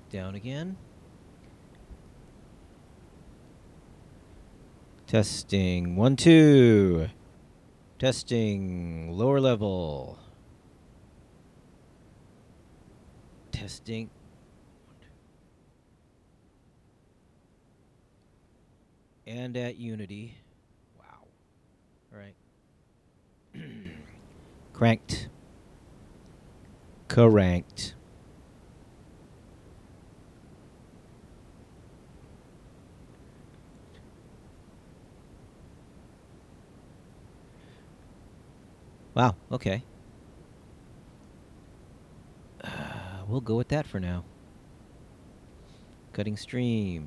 Down again. Testing. 1, 2. Testing. Lower level. Testing. And at Unity. Wow. All right. Cranked. Cranked. Wow, okay. We'll go with that for now. Cutting stream.